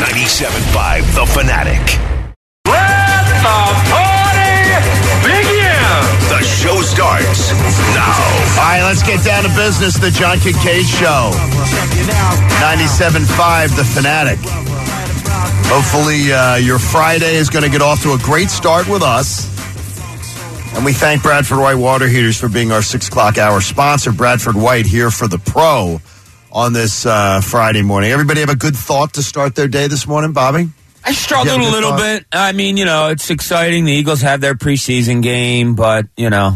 97.5 The Fanatic. Let the party begin! The show starts now. All right, let's get down to business. The John Kincaid Show. 97.5 The Fanatic. Hopefully your Friday is going to get off to a great start with us. And we thank Bradford White Water Heaters for being our 6 o'clock hour sponsor. Bradford White here for the pro on this Friday morning. Everybody have a good thought to start their day this morning, Bobby? I struggled a little bit. I mean, it's exciting. The Eagles have their preseason game, but,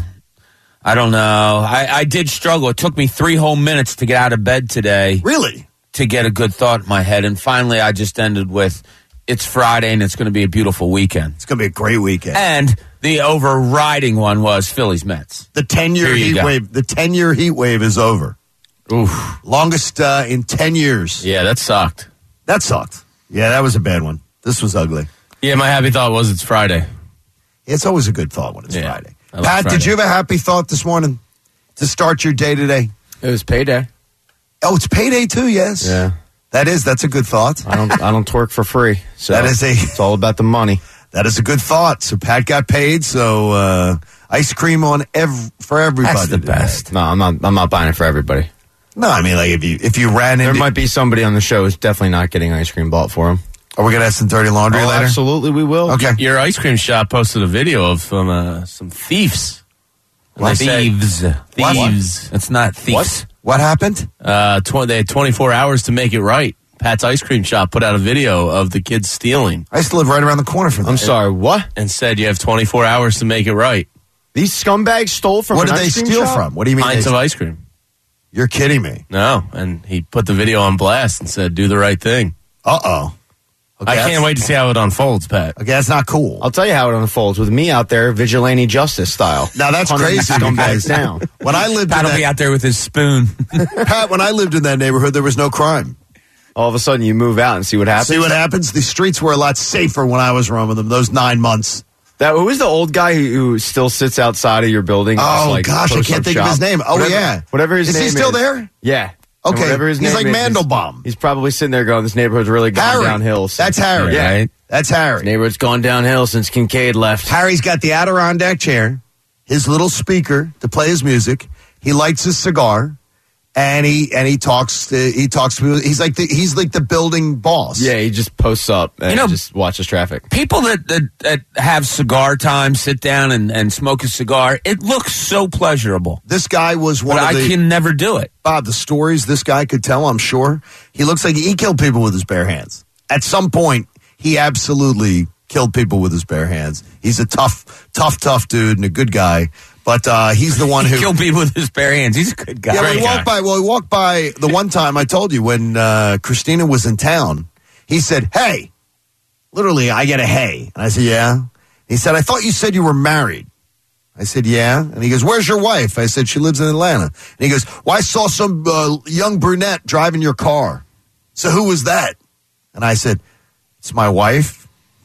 I don't know. I did struggle. It took me 3 whole minutes to get out of bed today. Really? To get a good thought in my head. And finally, I just ended with, it's Friday and it's going to be a beautiful weekend. It's going to be a great weekend. And the overriding one was Phillies-Mets. The 10-year heat wave. The 10-year heat wave is over. Oof. Longest in 10 years. Yeah, that sucked. That sucked. Yeah, that was a bad one. This was ugly. Yeah, my happy thought was it's Friday. It's always a good thought when it's Friday. Like Pat, Friday. did you have a happy thought this morning to start your day today? It was payday. Oh, it's payday too, yes. Yeah. That's a good thought. I don't twerk for free. So it's all about the money. That is a good thought. So Pat got paid, so ice cream on for everybody. That's the best. No, I'm not buying it for everybody. No, I mean, like if you ran into... There might be somebody on the show who's definitely not getting ice cream bought for him. Are we going to have some dirty laundry later? Absolutely, we will. Okay. Your ice cream shop posted a video of some thieves. What? Thieves. What? Thieves. It's not thieves. What happened? They had 24 hours to make it right. Pat's ice cream shop put out a video of the kids stealing I used to live right around the corner from that. I'm sorry, what? and said you have 24 hours to make it right. These scumbags stole from What an did they ice cream steal shop? from? What do you mean? Pints of ice cream. You're kidding me. No, and he put the video on blast and said, do the right thing. Uh-oh. Okay, I can't wait to see how it unfolds, Pat. Okay, that's not cool. I'll tell you how it unfolds with me out there, vigilante justice style. Now that's Hunting crazy. these Because scumbags down. when I lived Pat will be in out there with his spoon. Pat, when I lived in that neighborhood, there was no crime. All of a sudden, you move out and see what happens. See what happens? The streets were a lot safer when I was roaming them. Those 9 months. Who was the old guy who still sits outside of your building? and just, Oh like, gosh, I posts can't up think shop? of his name. Oh yeah, whatever his name is. Is he still there? Yeah. And Okay, whatever his he's name like is, Mandelbaum. He's probably sitting there going, "This neighborhood's really gone Harry. downhill." That's Harry. Yeah. Right? That's Harry. Neighborhood's gone downhill since Kincaid left. Harry's got the Adirondack chair, his little speaker to play his music. He lights his cigar, and he talks to people. He's like the building boss. Yeah, he just posts up and just watches traffic. People that have cigar time, sit down and smoke a cigar, it looks so pleasurable. This guy was one But of I the can never do it. Bob. The stories this guy could tell, I'm sure. He looks like he killed people with his bare hands. At some point, he absolutely killed people with his bare hands. He's a tough dude and a good guy. But he's the one who Killed people with his bare hands. He's a good guy. Yeah, Great guy. he walked by the one time I told you when Christina was in town. He said, "Hey," literally, I get a hey, and I said, "Yeah." He said, "I thought you said you were married." I said, "Yeah," and he goes, "Where's your wife?" I said, "She lives in Atlanta." And he goes, "Well, I saw some young brunette driving your car. So who was that?" And I said, "It's my wife."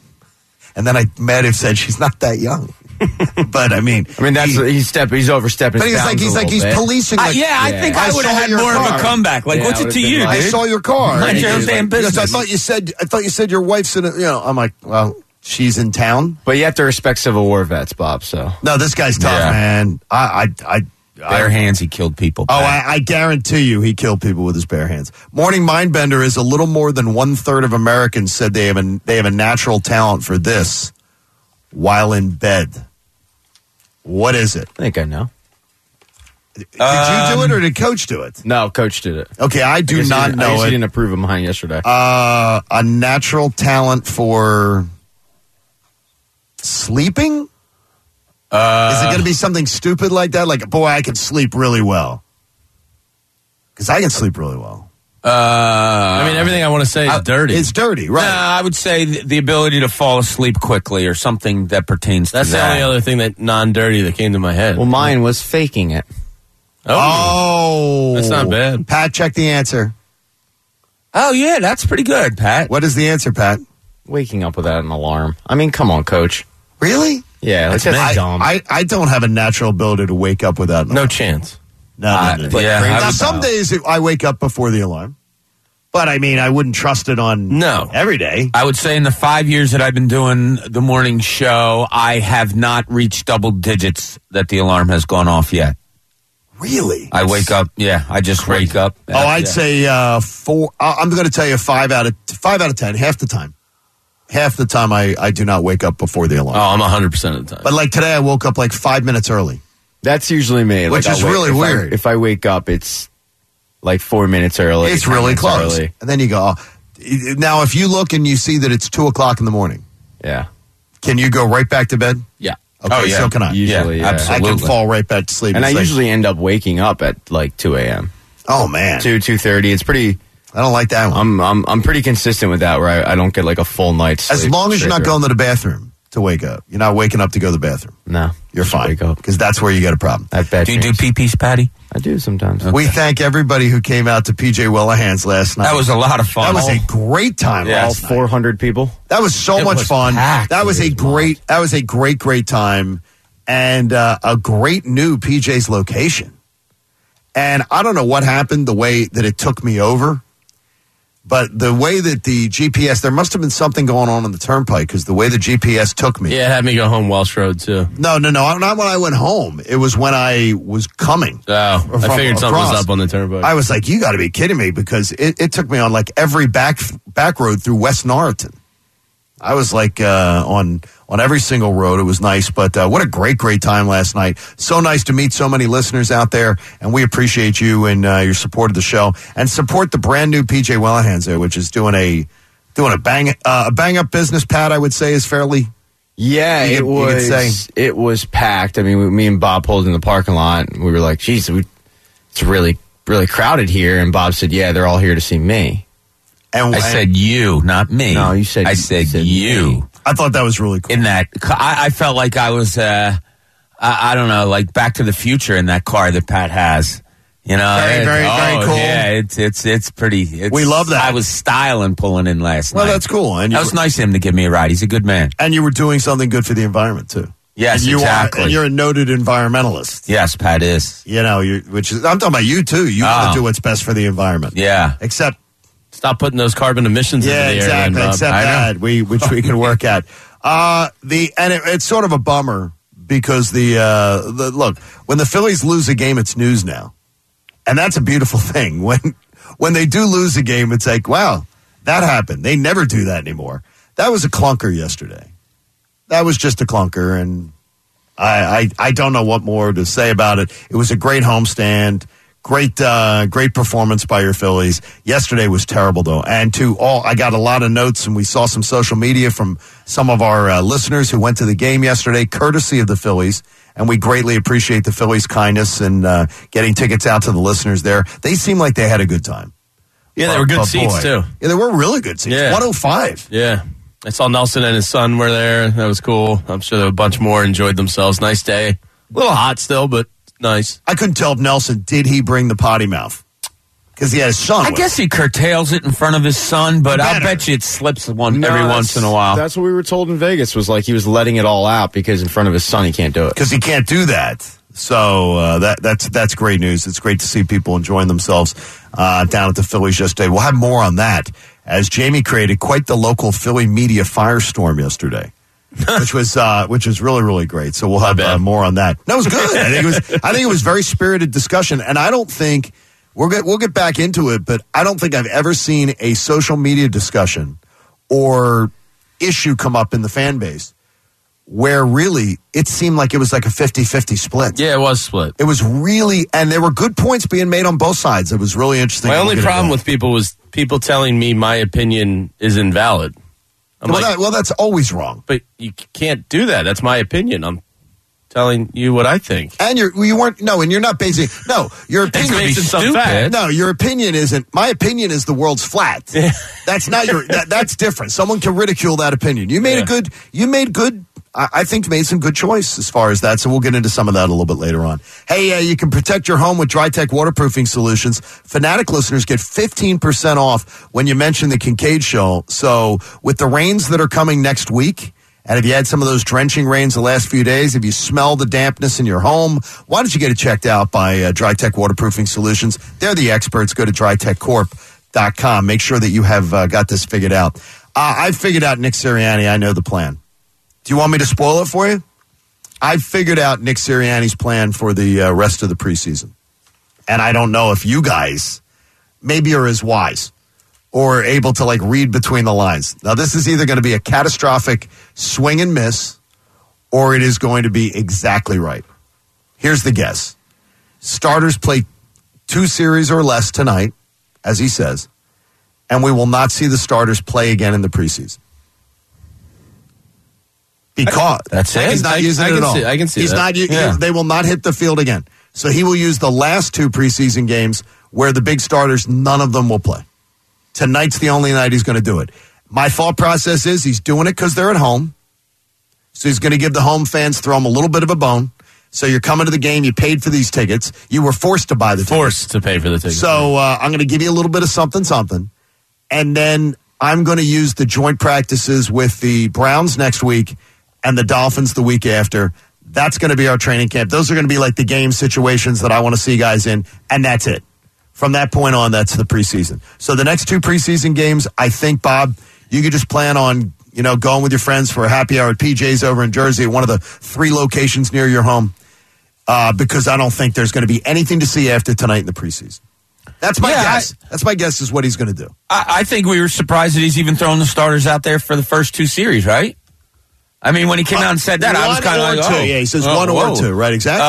And then I might have said, "She's not that young." But I mean, he's overstepping. But he's policing. I think I would have had more of a comeback. Like, Yeah, what's I it would've to been you, like, dude? I saw your car. Mind your own He goes, damn business. I thought you said your wife's in. I'm like, well, she's in town. But you have to respect Civil War vets, Bob. So No, this guy's tough, Yeah. man. Bare hands, he killed people. Oh, I guarantee you, he killed people with his bare hands. Morning Mindbender is a little more than 1/3 of Americans said they have a natural talent for this while in bed. What is it? I think I know. Did you do it or did Coach do it? No, Coach did it. Okay, I do not I know guess it. he didn't approve of mine yesterday. A natural talent for sleeping? Is it going to be something stupid like that? Like, boy, I can sleep really well. Because I can sleep really well. I mean, everything I want to say is dirty. It's dirty, right? I would say the ability to fall asleep quickly or something that pertains to That's the that. only other thing that non-dirty that came to my head. Well, mine was faking it. Oh. That's not bad. Pat, check the answer. Oh, yeah, that's pretty good, Pat. What is the answer, Pat? Waking up without an alarm. I mean, come on, Coach. Really? Yeah, that's dumb. I don't have a natural ability to wake up without an No alarm. chance. No. Yeah, Now, some days I wake up before the alarm. But I mean, I wouldn't trust it on every day. I would say in the 5 years that I've been doing the morning show, I have not reached double digits that the alarm has gone off yet. Really? I wake up. Yeah, I just wake up. I'd say 4. I'm going to tell you 5 out of 10. Half the time. Half the time, I do not wake up before the alarm. Oh, I'm 100% of the time. But like today, I woke up like 5 minutes early. That's usually me. Which is really weird. If I wake up, it's like 4 minutes early. It's really close. Early. And then you go, now if you look and you see that it's 2 o'clock in the morning, yeah, can you go right back to bed? Yeah. Okay, so can I. Usually, yeah. Absolutely. I can fall right back to sleep. And I It's like, usually end up waking up at like 2 a.m. oh man, 2:30. It's pretty. I don't like that one. I'm pretty consistent with that, where I don't get like a full night's sleep. As long as you're not straight going to the bathroom to wake up. You're not waking up to go to the bathroom. No, You're just fine. Wake up. Because that's where you get a problem. I have bad Do you do dreams. pee-pees, Patty? I do sometimes. We thank everybody who came out to PJ Wellahan's last night. That was a lot of fun. That was a great time. Yeah. All last night. 400 people. That was so It much was fun. packed. That was a great time, and a great new PJ's location. And I don't know what happened, the way that it took me over, but the way that the GPS, there must have been something going on the turnpike, because the way the GPS took me. Yeah, it had me go home Welsh Road, too. No, not when I went home. It was when I was coming. Oh, I figured something was across. up on the turnpike. I was like, you got to be kidding me, because it took me on like every back road through West Norriton. I was like on every single road. It was nice, but what a great time last night. So nice to meet so many listeners out there, and we appreciate you and your support of the show, and support the brand new PJ Wellahan's there, which is doing a bang up business. Pat, I would say, is fairly. Yeah, You could say. It was packed. I mean, me and Bob pulled in the parking lot, and we were like, geez, it's really, really crowded here. And Bob said, yeah, they're all here to see me. And I said you, not me. No, you said I said you. me. I thought that was really cool. In that, I felt like I was, I don't know, like Back to the Future in that car that Pat has. You know, Very cool. Yeah, it's pretty. We love that. I was styling pulling in last night. Well, that's cool. And that was nice of him to give me a ride. He's a good man. And you were doing something good for the environment too. Yes, and exactly. You're a noted environmentalist. Yes, Pat is. You know, I'm talking about you too. You want to do what's best for the environment. Yeah. Except. Stop putting those carbon emissions into the air. Exactly. Then, Except that, which we can work at. It's sort of a bummer, because the look, when the Phillies lose a game, it's news now, and that's a beautiful thing. When they do lose a game, it's like, wow, that happened. They never do that anymore. That was a clunker yesterday. That was just a clunker, and I don't know what more to say about it. It was a great homestand. Great performance by your Phillies. Yesterday was terrible, though. And I got a lot of notes, and we saw some social media from some of our listeners who went to the game yesterday, courtesy of the Phillies. And we greatly appreciate the Phillies' kindness and getting tickets out to the listeners there. They seemed like they had a good time. Yeah, they were good seats, too. Yeah, they were really good seats. Yeah. 105. Yeah. I saw Nelson and his son were there. That was cool. I'm sure there were a bunch more enjoyed themselves. Nice day. A little hot still, but nice. I couldn't tell if Nelson, did he bring the potty mouth? Because he had his son. I guess he curtails it in front of his son, but I bet you it slips every once in a while. That's what we were told in Vegas, was like he was letting it all out because in front of his son he can't do it. Because he can't do that. So that's great news. It's great to see people enjoying themselves down at the Phillies yesterday. We'll have more on that, as Jamie created quite the local Philly media firestorm yesterday. which was really, really great. So we'll have more on that. That was good. I think it was very spirited discussion, and I don't think we'll get back into it, but I don't think I've ever seen a social media discussion or issue come up in the fan base where really it seemed like it was like a 50-50 split. Yeah, it was split. It was really, and there were good points being made on both sides. It was really interesting. My only problem with people was people telling me my opinion is invalid. That's always wrong. But you can't do that. That's my opinion. I'm telling you what I think. And you're not basing. No, your opinion based is on some fact. No, your opinion isn't. My opinion is the world's flat. That's not your. That's different. Someone can ridicule that opinion. You made I think made some good choice as far as that. So we'll get into some of that a little bit later on. Hey, you can protect your home with DryTech waterproofing solutions. Fanatic listeners get 15% off when you mention the Kincaid Show. So with the rains that are coming next week, and if you had some of those drenching rains the last few days, if you smell the dampness in your home, why don't you get it checked out by DryTech waterproofing solutions? They're the experts. Go to DryTechCorp.com BetOnline.com. Make sure that you have got this figured out. I figured out Nick Sirianni. I know the plan. Do you want me to spoil it for you? I figured out Nick Sirianni's plan for the rest of the preseason. And I don't know if you guys maybe are as wise or able to like read between the lines. Now, this is either going to be a catastrophic swing and miss, or it is going to be exactly right. Here's the guess. Starters play 2 series or less tonight, as he says, and we will not see the starters play again in the preseason. Because that's it. He's not using it at all. I can see he's that. They will not hit the field again. So he will use the last 2 preseason games where the big starters, none of them will play. Tonight's the only night he's going to do it. My thought process is he's doing it because they're at home. So he's going to give the home fans, throw them a little bit of a bone. So you're coming to the game, you paid for these tickets. You were forced to buy the tickets. Forced to pay for the tickets. So I'm going to give you a little bit of something. And then I'm going to use the joint practices with the Browns next week and the Dolphins the week after. That's going to be our training camp. Those are going to be like the game situations that I want to see guys in, and that's it. From that point on, that's the preseason. So the next 2 preseason games, I think, Bob, you could just plan on, going with your friends for a happy hour at PJ's over in Jersey at one of the 3 locations near your home, because I don't think there's going to be anything to see after tonight in the preseason. That's my guess. That's my guess is what he's going to do. I think we were surprised that he's even throwing the starters out there for the first 2 series, right? I mean, when he came out and said that, I was kind of like, two. Yeah, he says 1 or 2, right? Exactly.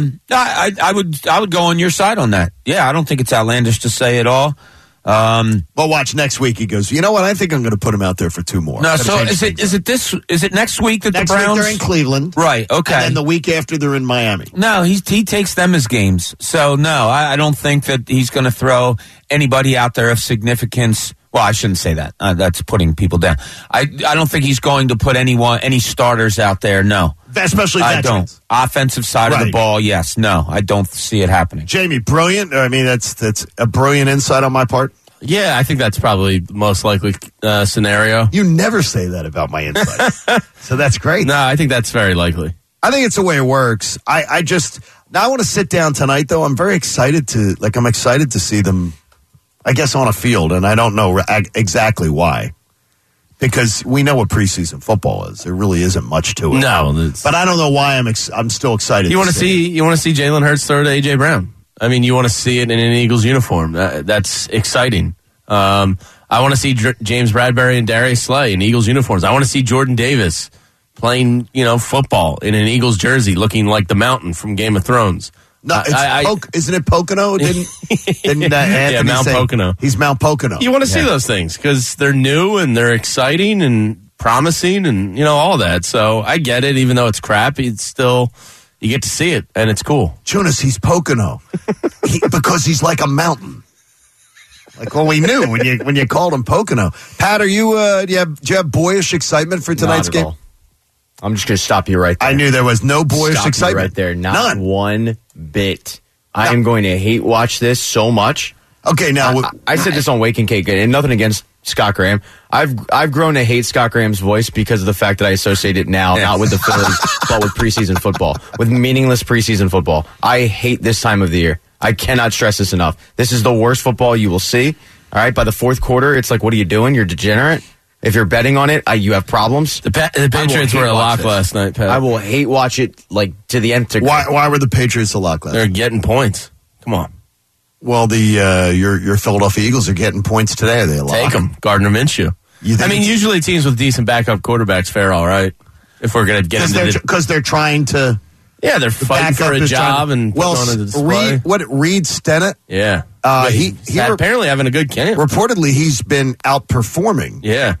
I would go on your side on that. Yeah, I don't think it's outlandish to say at all. Well, watch next week. He goes, you know what? I think I'm going to put him out there for 2 more. No, so is it next week that next the Browns? Week they're in Cleveland, right? Okay, and then the week after they're in Miami. No, he takes them as games. So no, I don't think that he's going to throw anybody out there of significance. Well, I shouldn't say that. That's putting people down. I don't think he's going to put any starters out there. No, especially veterans. I don't. Offensive side of the ball, yes. No, I don't see it happening. Jamie, brilliant. I mean, that's a brilliant insight on my part. Yeah, I think that's probably the most likely scenario. You never say that about my insights, so that's great. No, I think that's very likely. I think it's the way it works. I want to sit down tonight, though. I'm very excited I'm excited to see them, I guess, on a field, and I don't know exactly why. Because we know what preseason football is. There really isn't much to it. No, but I don't know why I'm still excited. You want to see Jalen Hurts throw to A.J. Brown. I mean, you want to see it in an Eagles uniform. That's exciting. I want to see James Bradbury and Darius Slay in Eagles uniforms. I want to see Jordan Davis playing, football in an Eagles jersey, looking like the Mountain from Game of Thrones. No, isn't it Pocono? Didn't Anthony Mount Pocono. He's Mount Pocono. You want to see those things because they're new and they're exciting and promising and all that. So I get it, even though it's crap. It's still. You get to see it, and it's cool. Jonas, he's Pocono because he's like a mountain. Like we knew when you called him Pocono. Pat, do you have boyish excitement for tonight's game? All. I'm just going to stop you right there. I knew there was no boyish excitement right there. None. One bit. I am going to hate watch this so much. Okay, now I said this on Wake and Cake, and nothing against Scott Graham. I've grown to hate Scott Graham's voice because of the fact that I associate it now, not with the Phillies, but with preseason football, with meaningless preseason football. I hate this time of the year. I cannot stress this enough. This is the worst football you will see. All right, by the fourth quarter, it's like, what are you doing? You're degenerate. If you're betting on it, you have problems. The Patriots were a lock last night, Pat. I will hate watch it to the nth degree. Why were the Patriots a lock last night? They're getting points. Come on. Well, your Philadelphia Eagles are getting points today. Are they a lock? Take them, Gardner Minshew. Usually teams with decent backup quarterbacks fare all right. If we're going to get into because they're trying to. Yeah, they're fighting for a job and putting on a display. Reed Stennett? Yeah. He's apparently having a good camp. Reportedly, he's been outperforming. Yeah.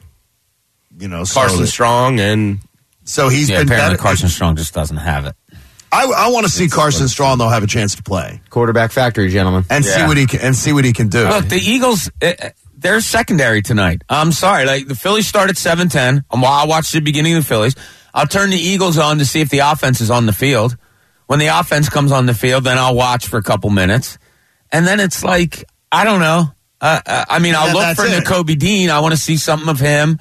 Carson Strong and... So he's been apparently better. Carson Strong just doesn't have it. I want to see Carson Strong, though, have a chance to play. Quarterback factory, gentlemen. And see what he can do. Look, the Eagles... they're secondary tonight. I'm sorry. The Phillies start at 7:10. I watched the beginning of the Phillies. I'll turn the Eagles on to see if the offense is on the field. When the offense comes on the field, then I'll watch for a couple minutes. And then it's like, I don't know. I'll look for Nakobe Dean. I want to see something of him.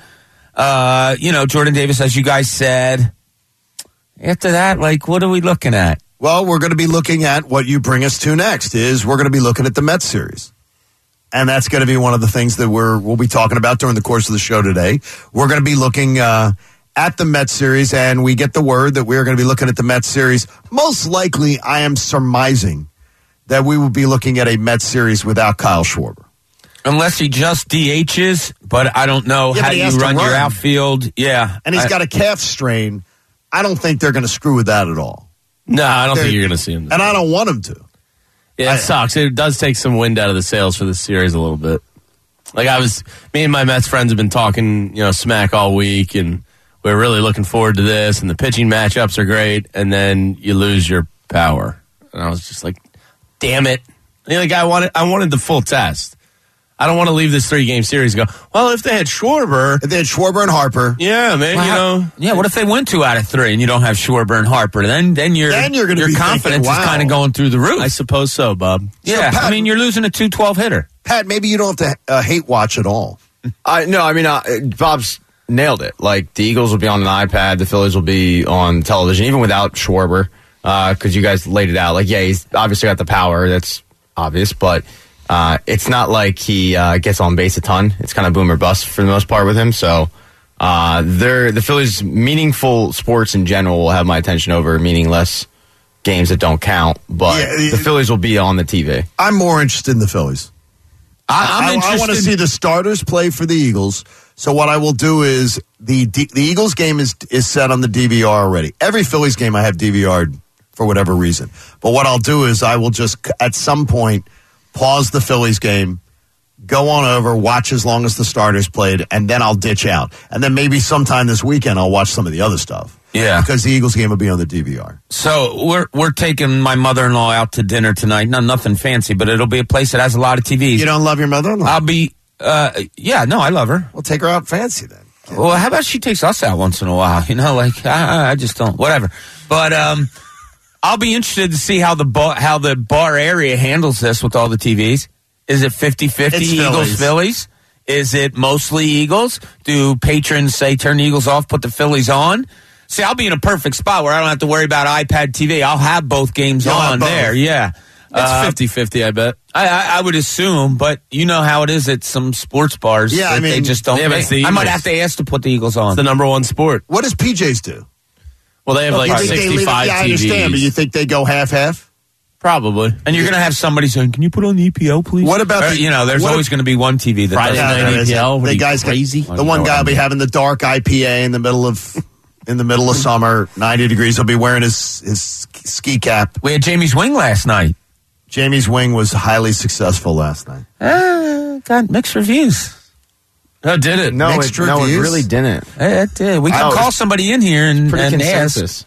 Jordan Davis, as you guys said. After that, what are we looking at? Well, we're going to be looking at what you bring us to next. We're going to be looking at the Mets series. and that's going to be one of the things that we'll be talking about during the course of the show today. We're going to be looking at the Mets series, and we get the word that we're going to be looking at the Mets series. Most likely, I am surmising that we will be looking at a Mets series without Kyle Schwarber. Unless he just DHs, but I don't know how you run your outfield. Yeah. And he's got a calf strain. I don't think they're going to screw with that at all. No, I don't think you're going to see him. And I don't want him to. Yeah, it sucks. It does take some wind out of the sails for this series a little bit. Like me and my Mets friends have been talking, smack all week, and we're really looking forward to this, and the pitching matchups are great, and then you lose your power. And I was just like, damn it. I wanted the full test. I don't want to leave this 3-game series and go, well, if they had Schwarber. If they had Schwarber and Harper. Yeah, man, Yeah, what if they win 2 out of 3 and you don't have Schwarber and Harper? Then your confidence is kind of going through the roof. I suppose so, Bob. Yeah, so, Pat, you're losing a 212 hitter. Pat, maybe you don't have to hate watch at all. Bob's nailed it. Like, the Eagles will be on an iPad, the Phillies will be on television, even without Schwarber, because you guys laid it out. Like, yeah, he's obviously got the power. That's obvious, but it's not like he gets on base a ton. It's kind of boom or bust for the most part with him. So the Phillies' meaningful sports in general will have my attention over meaningless games that don't count. But the Phillies will be on the TV. I'm more interested in the Phillies. I'm interested. I want to see the starters play for the Eagles. So what I will do is the Eagles game is set on the DVR already. Every Phillies game I have DVR'd for whatever reason. But what I'll do is I will just at some point pause the Phillies game, go on over, watch as long as the starters played, and then I'll ditch out. And then maybe sometime this weekend I'll watch some of the other stuff. Yeah. Because the Eagles game will be on the DVR. So we're taking my mother-in-law out to dinner tonight. Nothing fancy, but it'll be a place that has a lot of TVs. You don't love your mother-in-law? I'll be, I love her. Well, take her out fancy then. Well, how about she takes us out once in a while? I just don't, whatever. But I'll be interested to see how the bar area handles this with all the TVs. Is it 50-50 Eagles-Phillies? Is it mostly Eagles? Do patrons say turn the Eagles off, put the Phillies on? See, I'll be in a perfect spot where I don't have to worry about iPad TV. I'll have both games on there. Yeah. It's 50-50, I bet. I would assume, but you know how it is at some sports bars. Yeah, they just don't. I might have to ask to put the Eagles on. It's the number one sport. What does PJs do? Well, they have like 65 TVs. I understand, but you think they go half-half? Probably. And you're going to have somebody saying, can you put on the EPL, please? What about there's always going to be one TV that Friday night EPL. The guy's crazy. The one guy will be having the dark IPA in the middle of summer, 90 degrees. He'll be wearing his ski cap. We had Jamie's Wing last night. Jamie's Wing was highly successful last night. Got mixed reviews. Oh, did it? No, it really didn't. It did. We can call somebody in here and ask.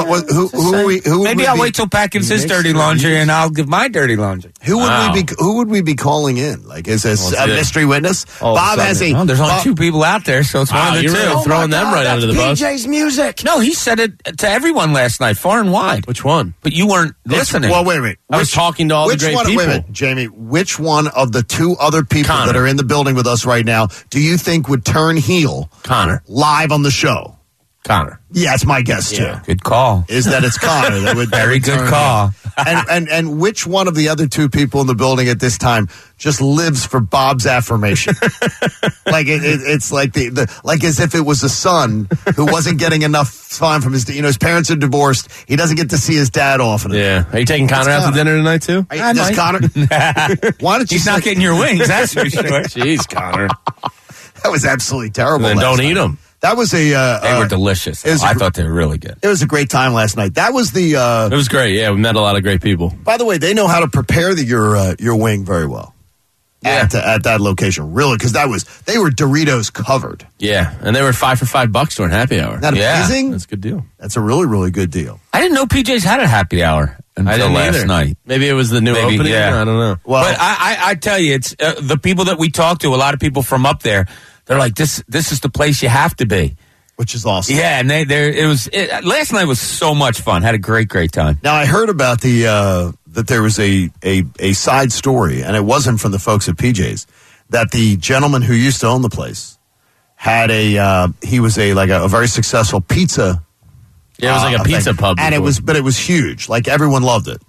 Maybe I'll wait till Pat gives his dirty laundry and I'll give my dirty laundry. Who would we be calling in? Like, is this a mystery witness? Bob has a. There's only 2 people out there, so it's one of the 2. Really throwing them right under the bus. PJ's music. No, he said it to everyone last night, far and wide. Which one? But you weren't listening. Well, wait a minute. I was talking to all the great people. Wait a minute, Jamie. Which one of the 2 other people Connor. that are in the building with us right now do you think would turn heel? Connor. Live on the show. Connor. Yeah, it's my guess too. Good call. Is that it's Connor? That would Very good call. And which one of the other 2 people in the building at this time just lives for Bob's affirmation? Like it's like like as if it was a son who wasn't getting enough time from his parents are divorced. He doesn't get to see his dad often. Yeah. Are you taking Connor out to dinner tonight too? Does Connor? Why don't you? He's not getting your wings. That's for sure. Jeez, Connor. That was absolutely terrible. Then don't eat them. That was they were delicious. I thought they were really good. It was a great time last night. That was the. It was great. Yeah, we met a lot of great people. By the way, they know how to prepare your wing very well. Yeah. At that location, really, because they were Doritos covered. Yeah, and they were $5 for $5 during happy hour. Isn't that amazing? That's a good deal. That's a really, really good deal. I didn't know PJ's had a happy hour until last night. Maybe it was the new opening. Yeah. I don't know. Well, but I tell you, it's the people that we talk to. A lot of people from up there. They're like, this is the place you have to be. Which is awesome. Yeah, and last night was so much fun. Had a great time. Now I heard about that there was a side story, and it wasn't from the folks at PJ's, that the gentleman who used to own the place had he was a very successful pizza. Yeah, it was like a pizza pub. And it was huge. Like everyone loved it.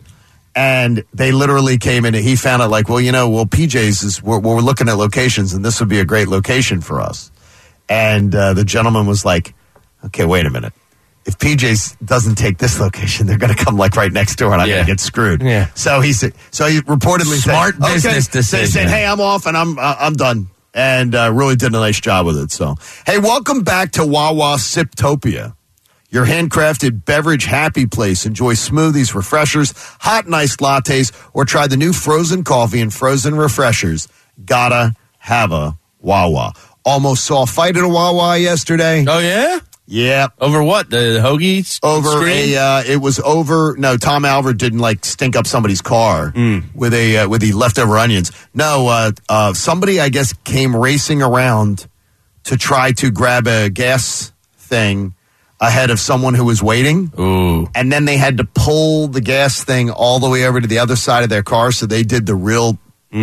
And they literally came in and he found out PJ's is, we're looking at locations and this would be a great location for us. And the gentleman was like, okay, wait a minute. If PJ's doesn't take this location, they're going to come like right next door and I'm going to get screwed. Yeah. So he reportedly Smart said, business decision. They said, hey, I'm off and I'm done. And really did a nice job with it. So, hey, welcome back to Wawa Siptopia. Your handcrafted beverage happy place. Enjoy smoothies, refreshers, hot and iced lattes, or try the new frozen coffee and frozen refreshers. Gotta have a Wawa. Almost saw a fight at a Wawa yesterday. Oh, yeah? Yeah. Over what? The hoagie Over screen? Tom Albert didn't stink up somebody's car with the leftover onions. No, somebody I guess came racing around to try to grab a gas thing ahead of someone who was waiting. Ooh. And then they had to pull the gas thing all the way over to the other side of their car, so they did the real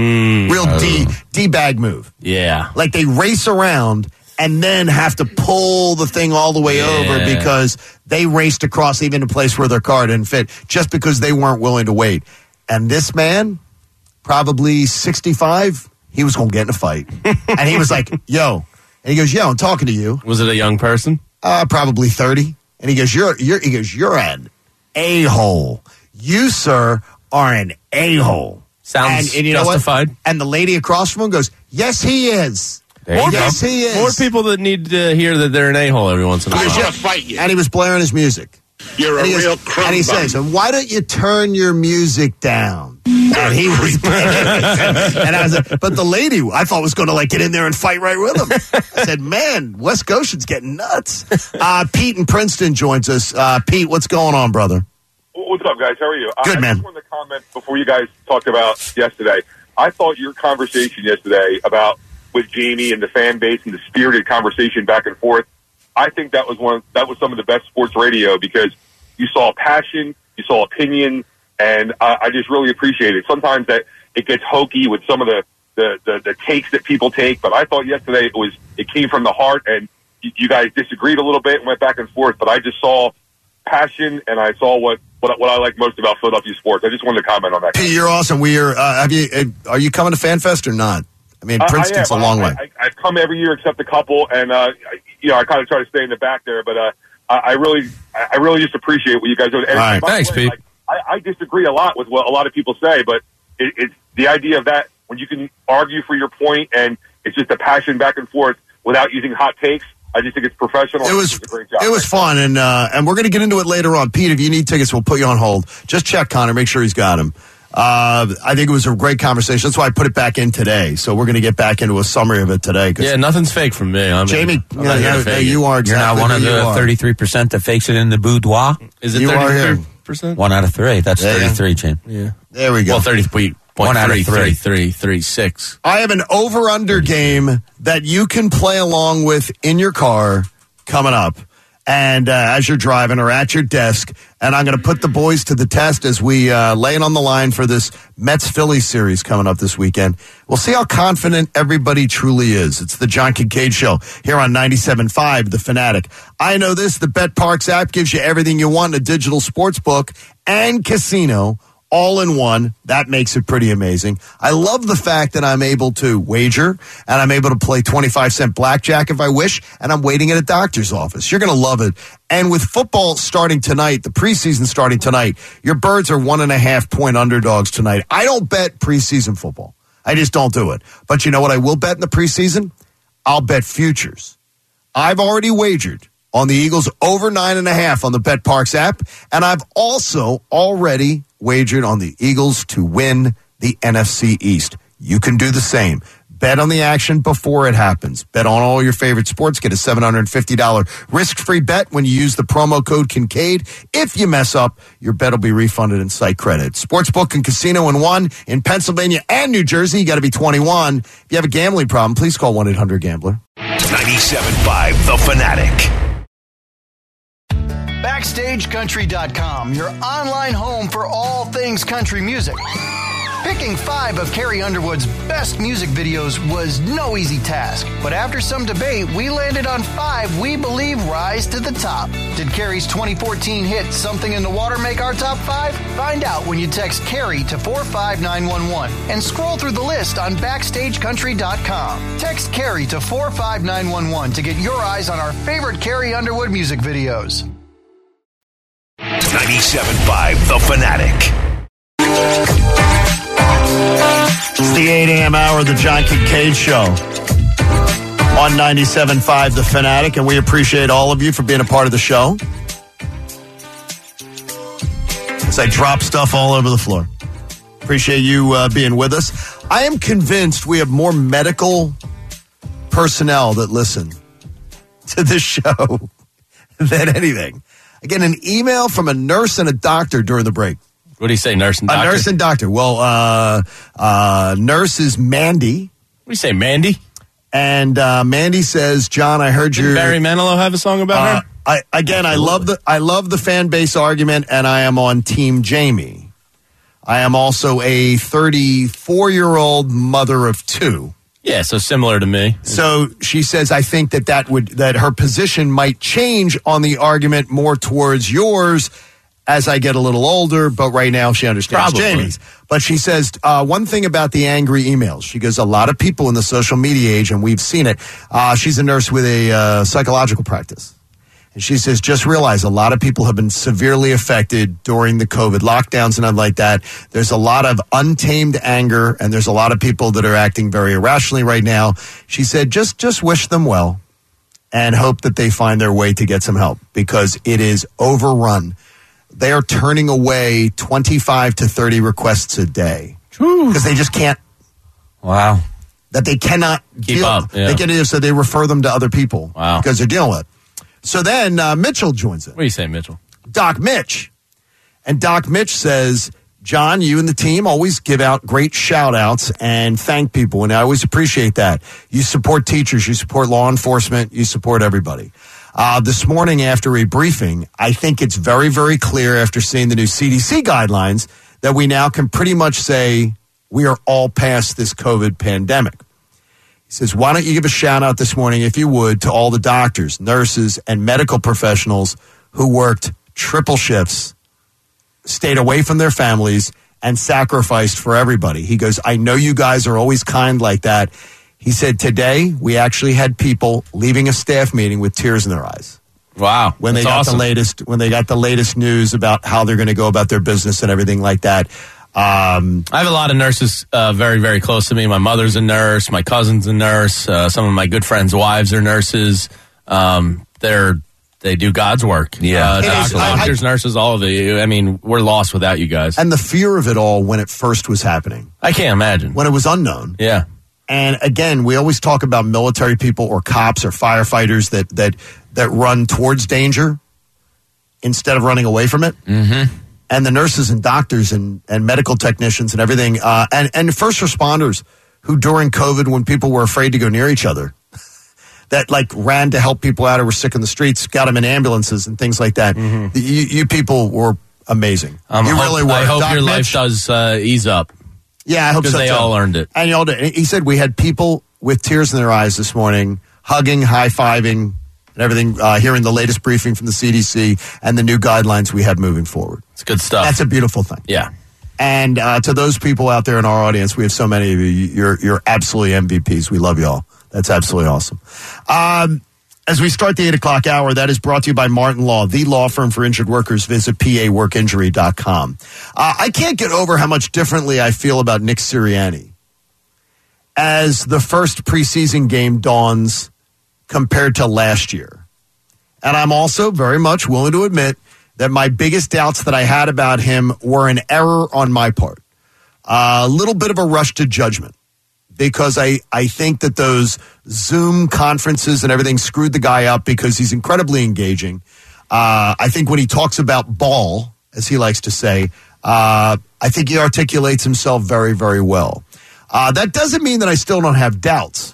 D-bag move. Yeah. Like they race around and then have to pull the thing all the way over because they raced across even a place where their car didn't fit just because they weren't willing to wait. And this man, probably 65, he was going to get in a fight. And he was like, yo. And he goes, yo, I'm talking to you. Was it a young person? Probably 30. And he goes, you're an a-hole. You, sir, are an a-hole. Sounds and you know justified. what? And the lady across from him goes, yes, he is. Yes, he is. More people that need to hear that they're an a-hole every once in a while. I'm gonna fight you. And he was blaring his music. You're a real crumb And he bum. says, why don't you turn your music down? And he was and I was like, but the lady I thought was going to get in there and fight right with him. I said, man, West Goshen's getting nuts. Pete in Princeton joins us. Pete, what's going on, brother? What's up, guys? How are you? Good, man. I just wanted to comment before you guys talked about yesterday. I thought your conversation yesterday with Jamie and the fan base and the spirited conversation back and forth, I think that was some of the best sports radio because you saw passion, you saw opinion, and I just really appreciate it. Sometimes that it gets hokey with some of the takes that people take, but I thought yesterday it came from the heart, and you guys disagreed a little bit and went back and forth, but I just saw passion, and I saw what I like most about Philadelphia sports. I just wanted to comment on that. Pete, you're awesome. Are you coming to FanFest or not? I mean, Princeton's a long way. I've come every year except a couple, and I kind of try to stay in the back there. But I really just appreciate what you guys do. And All right. Thanks, Pete. I disagree a lot with what a lot of people say, but it's the idea of that when you can argue for your point, and it's just a passion back and forth without using hot takes. I just think it's professional. It was a great job. It was fun, and we're going to get into it later on. Pete, if you need tickets, we'll put you on hold. Just check Connor, make sure he's got them. I think it was a great conversation. That's why I put it back in today. So we're going to get back into a summary of it today. Yeah, nothing's fake from me. Jamie, I'm not here to fake you it. are You're not exactly one of who the you are. 33% that fakes it in the boudoir. Is it You are here. 33%? 1 out of 3. That's Yeah. 33, Jim. Yeah. There we go. Well, 1 out of 3. 30.336. I have an over-under game that you can play along with in your car coming up. And as you're driving or at your desk, and I'm going to put the boys to the test as we lay it on the line for this Mets-Phillies series coming up this weekend. We'll see how confident everybody truly is. It's the John Kincaid Show here on 97.5, The Fanatic. I know this, the BetParx app gives you everything you want in a digital sports book and casino all in one. That makes it pretty amazing. I love the fact that I'm able to wager and I'm able to play 25-cent blackjack if I wish, and I'm waiting at a doctor's office. You're going to love it. And with football starting tonight, the preseason starting tonight, your Birds are 1.5-point underdogs tonight. I don't bet preseason football. I just don't do it. But you know what I will bet in the preseason? I'll bet futures. I've already wagered on the Eagles over 9.5 on the BetParx app, and I've also already wagered on the Eagles to win the NFC East. You can do the same. Bet on the action before it happens. Bet on all your favorite sports. Get a $750 risk-free bet when you use the promo code Kincaid. If you mess up, your bet will be refunded in site credit. Sportsbook and casino in one in Pennsylvania and New Jersey. You got to be 21. If you have a gambling problem, please call 1-800-GAMBLER. 97.5 The Fanatic. BackstageCountry.com, your online home for all things country music. Picking 5 of Carrie Underwood's best music videos was no easy task, but after some debate, we landed on 5 we believe rise to the top. Did Carrie's 2014 hit Something in the Water make our top 5? Find out when you text Carrie to 45911 and scroll through the list on BackstageCountry.com. Text Carrie to 45911 to get your eyes on our favorite Carrie Underwood music videos. 97.5 The Fanatic. It's the 8 a.m. hour of the John Kincaid Show on 97.5 The Fanatic, and we appreciate all of you for being a part of the show. As I drop stuff all over the floor. Appreciate you being with us. I am convinced we have more medical personnel that listen to this show than anything. I get an email from a nurse and a doctor during the break. What do you say, nurse and doctor? A nurse and doctor. Well, nurse is Mandy. What do you say, Mandy? And Mandy says, John, I heard Didn't Barry Manilow have a song about her? I love the fan base argument, and I am on Team Jamie. I am also a 34-year-old mother of 2. Yeah, so similar to me. So she says, I think that her position might change on the argument more towards yours as I get a little older, but right now she understands Jamie's. But she says, one thing about the angry emails. She goes, a lot of people in the social media age, and we've seen it. She's a nurse with a psychological practice. And she says, just realize a lot of people have been severely affected during the COVID lockdowns and stuff like that. There's a lot of untamed anger, and there's a lot of people that are acting very irrationally right now. She said, just wish them well and hope that they find their way to get some help, because it is overrun. They are turning away 25 to 30 requests a day because they just can't. Wow. That they cannot keep up. Yeah. They get it, so they refer them to other people because they're dealing with it. So then Mitchell joins in. What do you say, Mitchell? Doc Mitch. And Doc Mitch says, John, you and the team always give out great shout-outs and thank people, and I always appreciate that. You support teachers, you support law enforcement, you support everybody. This morning after a briefing, I think it's very, very clear after seeing the new CDC guidelines that we now can pretty much say we are all past this COVID pandemic. He says, why don't you give a shout out this morning, if you would, to all the doctors, nurses, and medical professionals who worked triple shifts, stayed away from their families, and sacrificed for everybody. He goes, I know you guys are always kind like that. He said, today we actually had people leaving a staff meeting with tears in their eyes. Wow. When they got the latest news about how they're going to go about their business and everything like that. I have a lot of nurses very, very close to me. My mother's a nurse. My cousin's a nurse. Some of my good friends' wives are nurses. They do God's work. Yeah. Doctors, nurses, all of it. I mean, we're lost without you guys. And the fear of it all when it first was happening. I can't imagine. When it was unknown. Yeah. And again, we always talk about military people or cops or firefighters that run towards danger instead of running away from it. Mm-hmm. And the nurses and doctors and medical technicians and everything, and first responders who during COVID, when people were afraid to go near each other, that like ran to help people out who were sick in the streets, got them in ambulances and things like that. Mm-hmm. You people were amazing. Really were. I hope Doc your Mitch, life does ease up. Yeah, I hope so. Because they all earned it. And you all did. He said we had people with tears in their eyes this morning, hugging, high-fiving, and everything, hearing the latest briefing from the CDC and the new guidelines we have moving forward. It's good stuff. That's a beautiful thing. Yeah. And to those people out there in our audience, we have so many of you. You're absolutely MVPs. We love you all. That's absolutely awesome. As we start the 8 o'clock hour, that is brought to you by Martin Law, the law firm for injured workers. Visit paworkinjury.com. I can't get over how much differently I feel about Nick Sirianni as the first preseason game dawns compared to last year. And I'm also very much willing to admit that my biggest doubts that I had about him were an error on my part. A little bit of a rush to judgment. Because I think that those Zoom conferences and everything screwed the guy up because he's incredibly engaging. I think when he talks about ball, as he likes to say, I think he articulates himself very, very well. That doesn't mean that I still don't have doubts.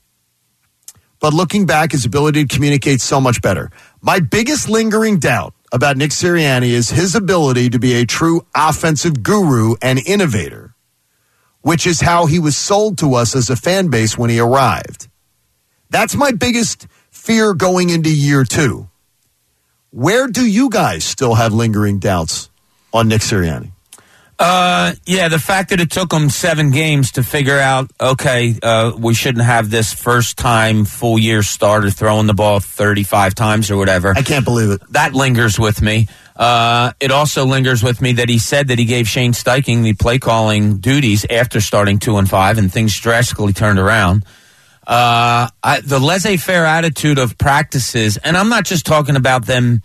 But looking back, his ability to communicate so much better. My biggest lingering doubt about Nick Sirianni is his ability to be a true offensive guru and innovator which is how he was sold to us as a fan base when he arrived. That's my biggest fear going into year 2. Where do you guys still have lingering doubts on Nick Sirianni? Yeah, the fact that it took him 7 games to figure out, okay, we shouldn't have this first-time full-year starter throwing the ball 35 times or whatever. I can't believe it. That lingers with me. It also lingers with me that he said that he gave Shane Steichen the play-calling duties after starting 2-5, and things drastically turned around. The laissez-faire attitude of practices, and I'm not just talking about them,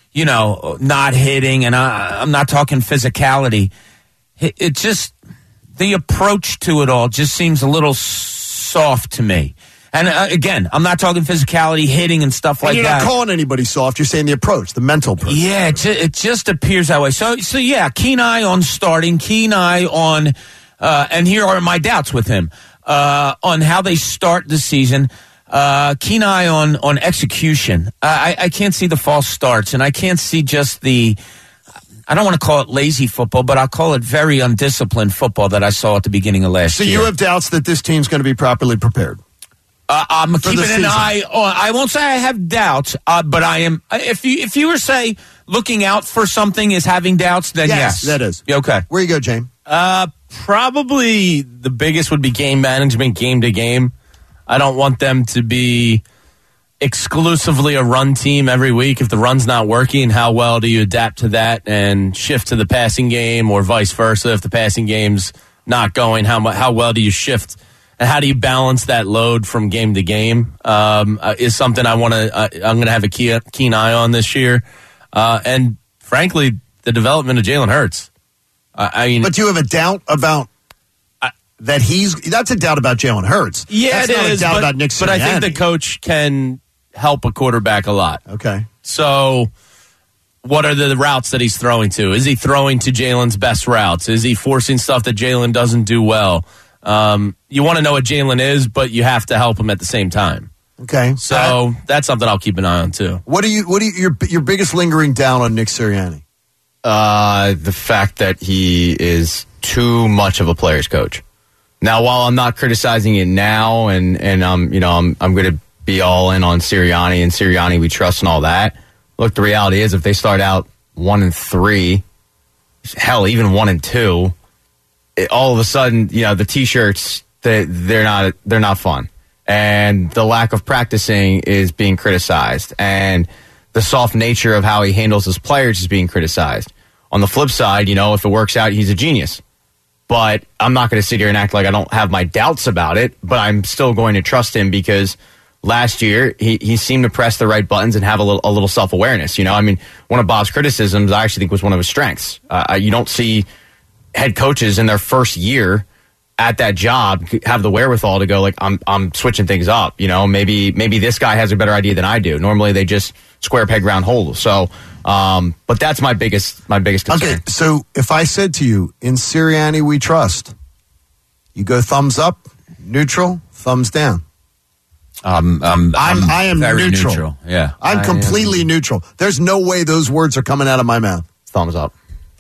not hitting, and I'm not talking physicality. It just, the approach to it all just seems a little soft to me. And again, I'm not talking physicality, hitting, and stuff like that. You're not calling anybody soft. You're saying the approach, the mental approach. Yeah, it just appears that way. So yeah, keen eye on starting, keen eye on, and here are my doubts with him, on how they start the season. Keen eye on execution. I can't see the false starts, and I can't see just the, I don't want to call it lazy football, but I'll call it very undisciplined football that I saw at the beginning of last year. So you have doubts that this team's going to be properly prepared? I'm keeping an eye on. I won't say I have doubts, but I am. If you were say looking out for something is having doubts, then yes, that is okay. Where you go, James? Probably the biggest would be game management, game to game. I don't want them to be exclusively a run team every week. If the run's not working, how well do you adapt to that and shift to the passing game, or vice versa? If the passing game's not going, how well do you shift? And how do you balance that load from game to game? Is something I'm going to have a keen eye on this year. And frankly, the development of Jalen Hurts. But you have a doubt about that that's a doubt about Jalen Hurts. Yeah, that's not a doubt about Nick Sirianni. But I think the coach can help a quarterback a lot. Okay. So what are the routes that he's throwing to? Is he throwing to Jalen's best routes? Is he forcing stuff that Jalen doesn't do well? You want to know what Jalen is, but you have to help him at the same time. Okay. So that's something I'll keep an eye on too. What are your biggest lingering doubt on Nick Sirianni? The fact that he is too much of a player's coach. Now, while I'm not criticizing it now, and I'm going to be all in on Sirianni and Sirianni we trust and all that. Look, the reality is, if they start out 1-3, hell, even 1-2, all of a sudden, the T-shirts they're not fun, and the lack of practicing is being criticized, and the soft nature of how he handles his players is being criticized. On the flip side, if it works out, he's a genius. But I'm not going to sit here and act like I don't have my doubts about it, but I'm still going to trust him because last year he seemed to press the right buttons and have a little self-awareness. One of Bob's criticisms I actually think was one of his strengths. You don't see head coaches in their first year at that job have the wherewithal to go like, I'm switching things up. Maybe this guy has a better idea than I do. Normally they just square peg round hole. So, but that's my biggest concern. Okay, so if I said to you, in Sirianni we trust, you go thumbs up, neutral, thumbs down. I am very neutral. Yeah, I'm completely neutral. There's no way those words are coming out of my mouth. Thumbs up.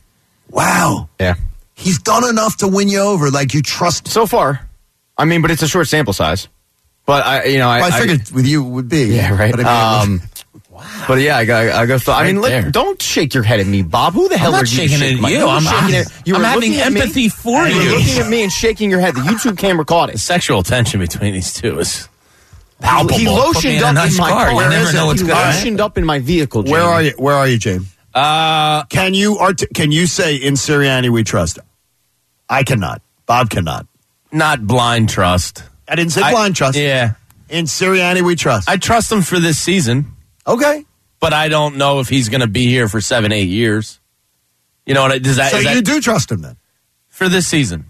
Wow. Yeah. He's done enough to win you over. Like, you trust. So far. But it's a short sample size. But I figured with you it would be. Yeah, right. But But yeah, I go. Don't shake your head at me, Bob. Who the hell I'm are not you shaking it at you? I'm having empathy for you. You're looking at me and shaking your head. The YouTube camera caught The it. sexual tension between these two is palpable. He lotioned up in my car. You never know what's He going to lotioned up in my vehicle. Jamie. Where are you, James? Can you say in Sirianni we trust? I cannot. Bob cannot. Not blind trust. I didn't say blind trust. Yeah. In Sirianni we trust. I trust him for this season. Okay. But I don't know if he's going to be here for 7-8 years. You know what? You do trust him then? For this season.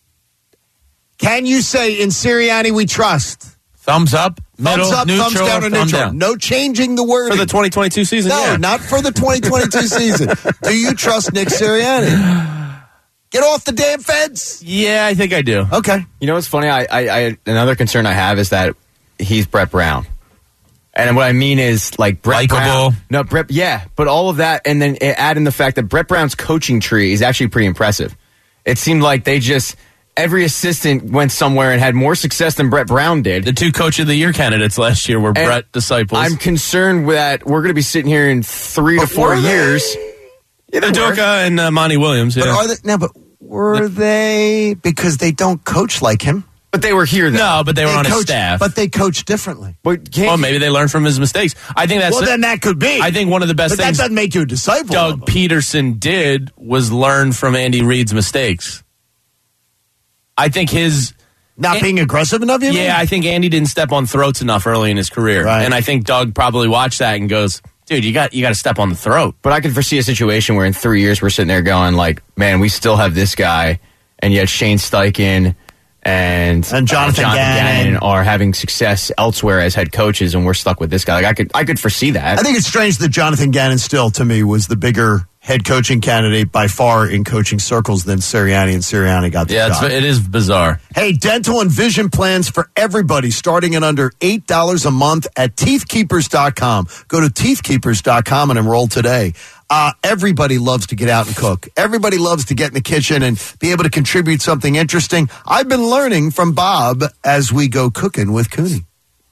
Can you say in Sirianni we trust? Thumbs up, middle, thumbs up, neutral, thumbs down, or thumb neutral. down. No changing the word. For the 2022 season? No, yeah. not for the 2022 season. Do you trust Nick Sirianni? Get off the damn fence. Yeah, I think I do. Okay. You know what's funny? I another concern I have is that he's Brett Brown. And what I mean is, like, Brett Likeable. Brown. No, Brett, yeah, but all of that, and then add in the fact that Brett Brown's coaching tree is actually pretty impressive. It seemed like they just, every assistant went somewhere and had more success than Brett Brown did. The 2 Coach of the Year candidates last year were And Brett disciples. I'm concerned that we're going to be sitting here in 3 to 4 years. Udoka and Monty Williams. But Yeah. are they now? But were they because they don't coach like him? But they were here, though. No, but they were on his coach, staff. but they coach differently. Well, maybe they learned from his mistakes. I think that's. Well, then that could be. I think one of the best but things that doesn't make you a disciple. of Doug him. Peterson did was learn from Andy Reid's mistakes. I think his. Not being aggressive enough. You mean? Yeah, I think Andy didn't step on throats enough early in his career, Right. and I think Doug probably watched that and goes, "Dude, you got to step on the throat." But I could foresee a situation where in 3 years we're sitting there going, like, man, we still have this guy, and yet Shane Steichen and Jonathan Gannon are having success elsewhere as head coaches, and we're stuck with this guy. Like, I could foresee that. I think it's strange that Jonathan Gannon still, to me, was the bigger head coaching candidate by far in coaching circles than Sirianni, and Sirianni got the job. It is bizarre. Hey, dental and vision plans for everybody starting at under $8 a month at teethkeepers.com. Go to teethkeepers.com and enroll today. Everybody loves to get out and cook. Everybody loves to get in the kitchen and be able to contribute something interesting. I've been learning from Bob as we go cooking with Cooney.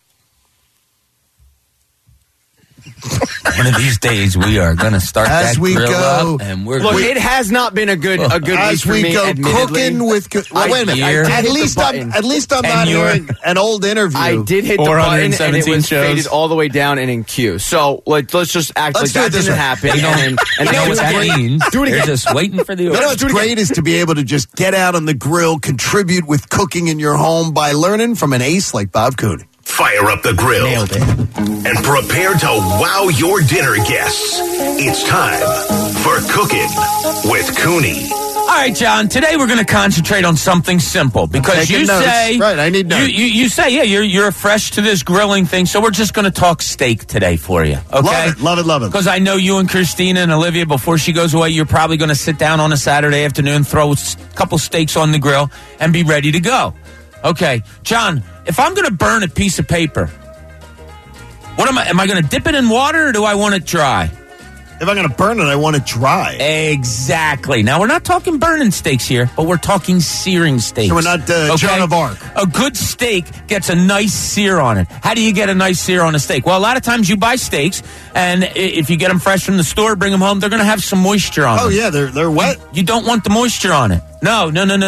One of these days, we are going to start As that we grill go- up, and we're Look, going it has not been a good week As for we me, go admittedly. cooking with well, wait a minute. Year. At hit the least button. I'm not hearing an old interview. I did hit the button, and it 417 was shows. faded all the way down and in queue. So let's just act Let's like do it that this didn't way. happen. You know- and You know then what that means? Do it They're again. just waiting for the You know order. what's great is to be able to just get out on the grill, contribute with cooking in your home by learning from an ace like Bob Cooney. Fire up the grill Nailed it. and prepare to wow your dinner guests. It's time for Cooking with Cooney. All right, John. Today we're going to concentrate on something simple because Taking you notes. say Right, I need notes. You say you're fresh to this grilling thing, so we're just going to talk steak today for you. Okay, Love it. Because I know you and Christina and Olivia, before she goes away, you're probably going to sit down on a Saturday afternoon, throw a couple steaks on the grill, and be ready to go. Okay, John. If I'm going to burn a piece of paper, what am I going to dip it in water, or do I want it dry? If I'm going to burn it, I want it dry. Exactly. Now, we're not talking burning steaks here, but we're talking searing steaks. So we're not Joan of Arc. A good steak gets a nice sear on it. How do you get a nice sear on a steak? Well, a lot of times you buy steaks, and if you get them fresh from the store, bring them home, they're going to have some moisture on them. Oh, yeah, they're wet. You don't want the moisture on it. No.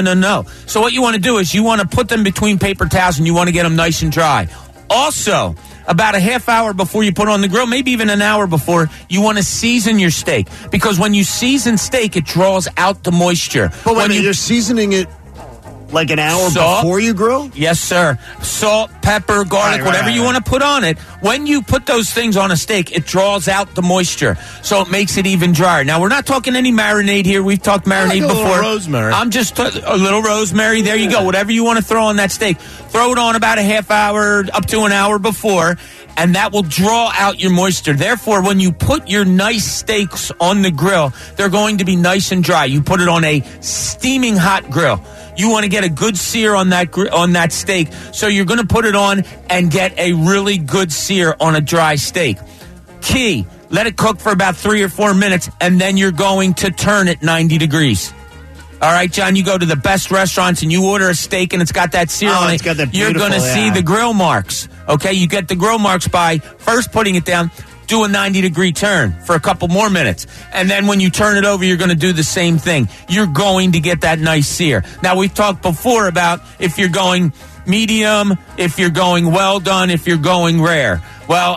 So what you want to do is you want to put them between paper towels, and you want to get them nice and dry. Also, about a half hour before you put it on the grill, maybe even an hour before, you want to season your steak. Because when you season steak, it draws out the moisture. But when you're seasoning it like an hour Salt. before you grill? Yes, sir. Salt, pepper, garlic, Right, whatever right, you right. want to put on it. When you put those things on a steak, it draws out the moisture. So it makes it even drier. Now, we're not talking any marinade here. We've talked marinade like a little before. rosemary. I'm just a little rosemary. There you go. Whatever you want to throw on that steak. Throw it on about a half hour up to an hour before, and that will draw out your moisture. Therefore, when you put your nice steaks on the grill, they're going to be nice and dry. You put it on a steaming hot grill. You want to get a good sear on that steak, so you're going to put it on and get a really good sear on a dry steak. Key, let it cook for about 3 or 4 minutes, and then you're going to turn it 90 degrees. All right, John, you go to the best restaurants and you order a steak and it's got that sear on it. It's got that You're going to beautiful, see yeah. the grill marks. Okay, you get the grill marks by first putting it down, do a 90-degree turn for a couple more minutes. And then when you turn it over, you're going to do the same thing. You're going to get that nice sear. Now, we've talked before about if you're going medium, if you're going well done, if you're going rare. Well,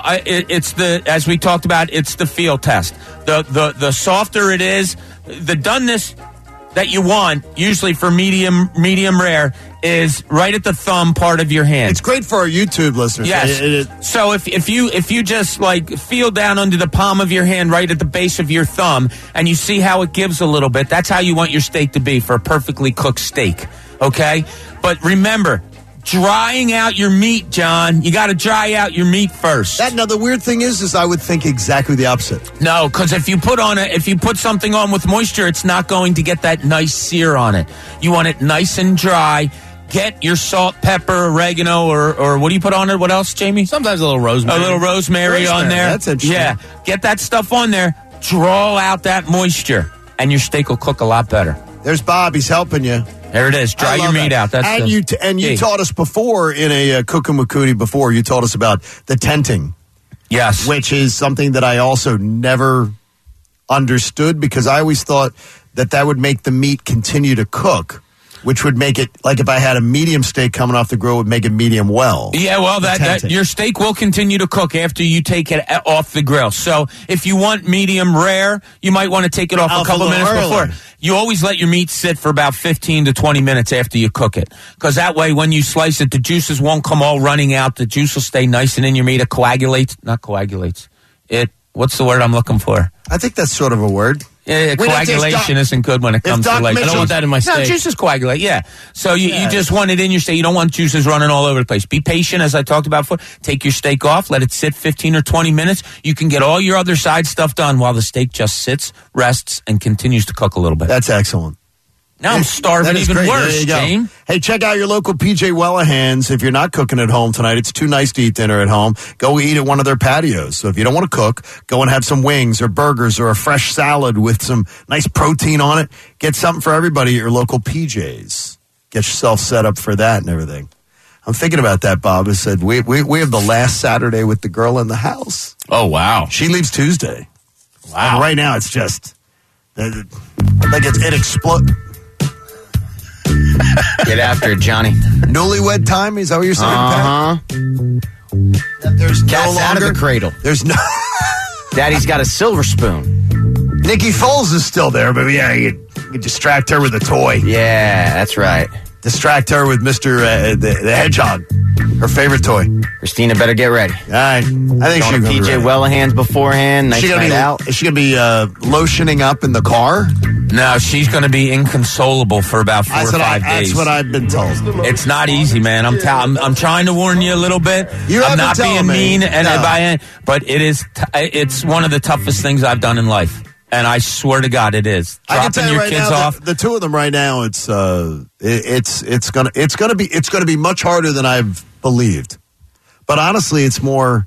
as we talked about, it's the feel test. The softer it is, the doneness that you want, usually for medium rare, is right at the thumb part of your hand. It's great for our YouTube listeners. Yes. So if you just like feel down under the palm of your hand, right at the base of your thumb, and you see how it gives a little bit, that's how you want your steak to be for a perfectly cooked steak. Okay? But remember, drying out your meat, John. You got to dry out your meat first. Now the weird thing is I would think exactly the opposite. No, because if you put something on with moisture, it's not going to get that nice sear on it. You want it nice and dry. Get your salt, pepper, oregano, or what do you put on it? What else, Jamie? Sometimes a little rosemary. A little rosemary on there. That's interesting. Yeah, get that stuff on there. Draw out that moisture, and your steak will cook a lot better. There's Bob. He's helping you. There it is. Dry your meat out. That's and you taught us before in a Cooking with Cootie before. You taught us about the tenting. Yes. Which is something that I also never understood because I always thought that would make the meat continue to cook, which would make it, like if I had a medium steak coming off the grill, would make it medium well. Yeah, well, that your steak will continue to cook after you take it off the grill. So if you want medium rare, you might want to take it off a couple minutes before. You always let your meat sit for about 15 to 20 minutes after you cook it. Because that way, when you slice it, the juices won't come all running out. The juice will stay nice and in your meat. It coagulates. Not coagulates. What's the word I'm looking for? I think that's sort of a word. Yeah, coagulation isn't good when it comes to like. I don't want that in my steak. No, juices coagulate. Yeah, so you just want it in your steak. You don't want juices running all over the place. Be patient, as I talked about before. Take your steak off, let it sit 15 or 20 minutes. You can get all your other side stuff done while the steak just sits, rests, and continues to cook a little bit. That's excellent. Now I'm starving even great. worse, James. Hey, check out your local PJ Wellahans. If you're not cooking at home tonight, it's too nice to eat dinner at home. Go eat at one of their patios. So if you don't want to cook, go and have some wings or burgers or a fresh salad with some nice protein on it. Get something for everybody at your local PJs. Get yourself set up for that and everything. I'm thinking about that, Bob. I said, we have the last Saturday with the girl in the house. Oh, wow. She leaves Tuesday. Wow. And right now, it's just, like it explodes. Get after it, Johnny. Newlywed time? Is that what you're saying, Pat? There's Cat's out of the cradle. There's no... Daddy's got a silver spoon. Nikki Foles is still there, but yeah, you distract her with a toy. Yeah, that's right. Distract her with Mr. The Hedgehog, her favorite toy. Christina better get ready. All right. I think she's going to PJ Wellahans beforehand. Nice night out. Is she going to be lotioning up in the car? No, she's going to be inconsolable for about 4 or 5 days. That's what I've been told. It's not easy, man. I'm trying to warn you a little bit. I'm not being mean, but it's one of the toughest things I've done in life. And I swear to God, it is. Dropping your kids off. The two of them right now, it's gonna be much harder than I've believed. But honestly, it's going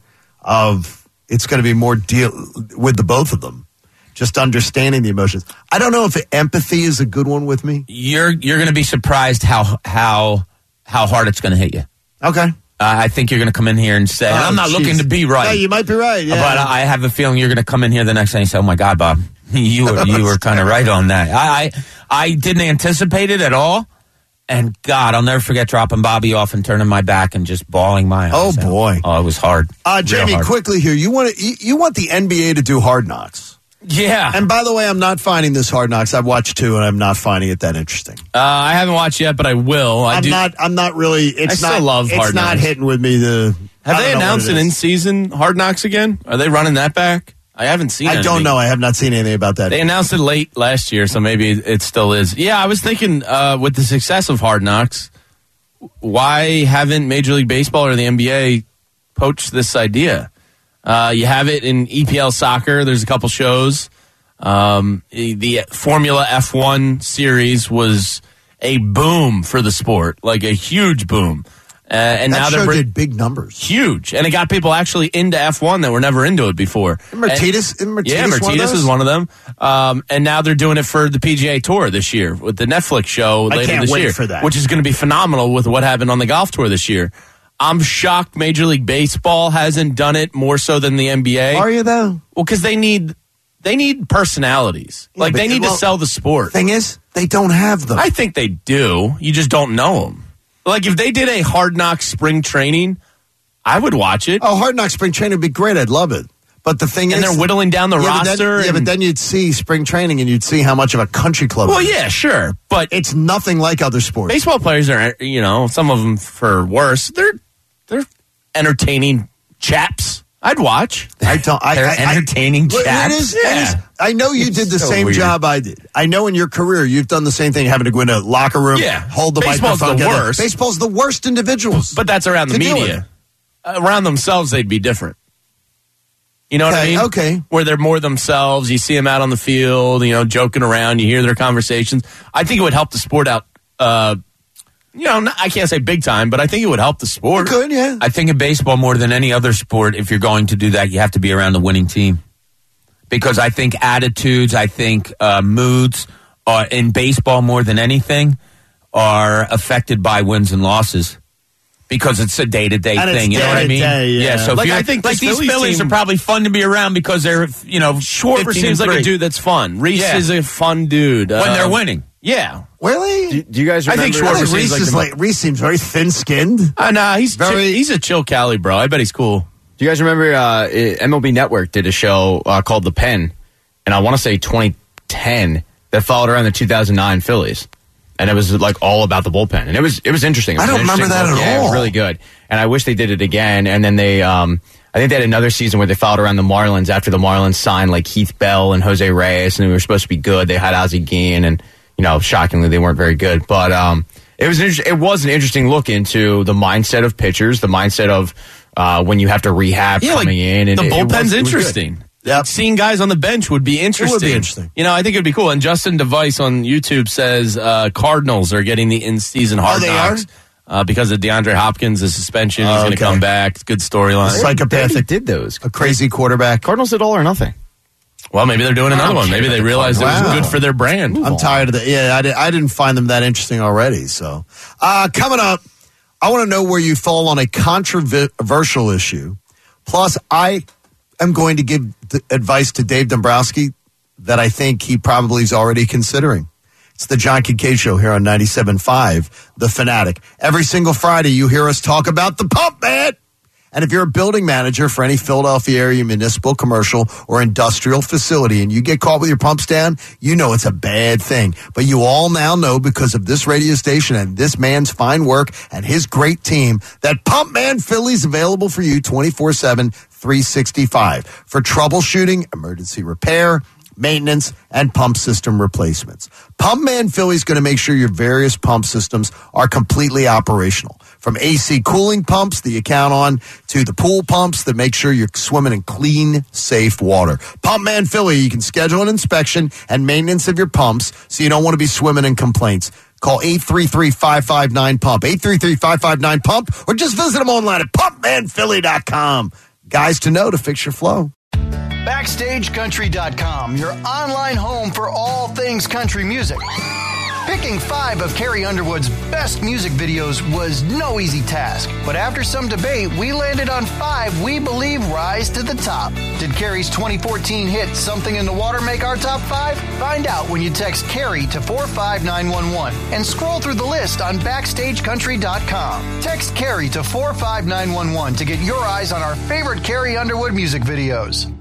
to be more deal with the both of them. Just understanding the emotions. I don't know if empathy is a good one with me. You're going to be surprised how hard it's going to hit you. Okay. I think you're going to come in here and say, I'm not looking to be right. No, you might be right. Yeah. But I have a feeling you're going to come in here the next day and say, oh, my God, Bob, you were kind of right on that. I didn't anticipate it at all. And, God, I'll never forget dropping Bobby off and turning my back and just bawling my eyes out. Boy. Oh, it was hard. Jamie, hard. Quickly here. You want the NBA to do Hard Knocks. Yeah. And by the way, I'm not finding this Hard Knocks. I've watched 2, and I'm not finding it that interesting. I haven't watched yet, but I will. I'm not really. I still love Hard Knocks. It's not hitting with me. Have they announced an in-season Hard Knocks again? Are they running that back? I haven't seen it. I don't know. I have not seen anything about that. They announced it late last year, so maybe it still is. Yeah, I was thinking with the success of Hard Knocks, why haven't Major League Baseball or the NBA poached this idea? You have it in EPL soccer. There's a couple shows. The Formula F1 series was a boom for the sport, like a huge boom. And that now show they're did big numbers. Huge. And it got people actually into F1 that were never into it before. Mercedes is one of them. And now they're doing it for the PGA Tour this year with the Netflix show later this year, for that. which is going to be phenomenal with what happened on the golf tour this year. I'm shocked Major League Baseball hasn't done it more so than the NBA. Are you though? Well, because they need personalities. Yeah, they need to sell the sport. Thing is, they don't have them. I think they do. You just don't know them. Like, if they did a Hard Knocks spring training, I would watch it. Oh, Hard Knocks spring training would be great. I'd love it. But the thing is... And they're whittling down the roster. But then you'd see spring training and you'd see how much of a country club Well, it is. yeah, sure. But it's nothing like other sports. Baseball players are, some of them for worse. They're entertaining chaps. I'd watch. They're entertaining chaps. I know you did the same job I did. I know in your career you've done the same thing, having to go in a locker room, hold the microphone. The worst. Baseball's the worst individuals. But that's around the media. Around themselves, they'd be different. You know what I mean? Okay. Where they're more themselves. You see them out on the field, joking around. You hear their conversations. I think it would help the sport out. I can't say big time, but I think it would help the sport. It could, yeah. I think in baseball, more than any other sport, if you're going to do that, you have to be around the winning team. Because I think attitudes, moods in baseball more than anything are affected by wins and losses. Because it's a day-to-day And it's thing, you know what I mean? day-to-day, yeah. So if I think these Phillies Phillies team- are probably fun to be around because they're, Schwarber seems like a dude that's fun. Reese is a fun dude. when they're winning. Yeah. Really? Do you guys I remember? think Schwarber seems Reese seems very thin-skinned. Nah, he's Very- he's a chill Cali, bro. I bet he's cool. Do you guys remember MLB Network did a show called The Pen, and I want to say 2010 that followed around the 2009 Phillies, and it was like all about the bullpen, and it was interesting. It was I don't an interesting remember that look. at Yeah, it was all. really good, and I wish they did it again. And then they, I think they had another season where they followed around the Marlins after the Marlins signed like Heath Bell and Jose Reyes, and they were supposed to be good. They had Ozzie Guillen, and shockingly they weren't very good, but it was an interesting look into the mindset of pitchers, the mindset of when you have to rehab coming in. And the it bullpen's was good. interesting. Yep. Seeing guys on the bench would be interesting. It would be interesting. I think it'd be cool. And Justin Device on YouTube says Cardinals are getting the in-season hard they knocks because of DeAndre Hopkins' suspension. He's going to okay. come back. It's a good storyline. Psychopathic. They did those. A crazy quarterback. Cardinals did all or nothing. Well, maybe they're doing another one. Maybe they realized it was Wow. good for their brand. I'm tired of that. Yeah, I didn't find them that interesting already. So, coming up, I want to know where you fall on a controversial issue. Plus, I am going to give advice to Dave Dombrowski that I think he probably is already considering. It's the John Kincaid Show here on 97.5, The Fanatic. Every single Friday, you hear us talk about the pump, man. And if you're a building manager for any Philadelphia area municipal, commercial, or industrial facility and you get caught with your pumps down, you know it's a bad thing. But you all now know because of this radio station and this man's fine work and his great team that Pump Man Philly's available for you 24/7, 365 for troubleshooting, emergency repair, maintenance, and pump system replacements. Pump Man Philly is going to make sure your various pump systems are completely operational. From AC cooling pumps that you count on to the pool pumps that make sure you're swimming in clean, safe water. Pump Man Philly, you can schedule an inspection and maintenance of your pumps so you don't want to be swimming in complaints. Call 833-559-PUMP, 833-559-PUMP, or just visit them online at pumpmanphilly.com. Guys to know to fix your flow. BackstageCountry.com, your online home for all things country music. Picking 5 of Carrie Underwood's best music videos was no easy task, but after some debate, we landed on 5 we believe rise to the top. Did Carrie's 2014 hit Something in the Water make our top 5? Find out when you text Carrie to 45911 and scroll through the list on BackstageCountry.com. Text Carrie to 45911 to get your eyes on our favorite Carrie Underwood music videos.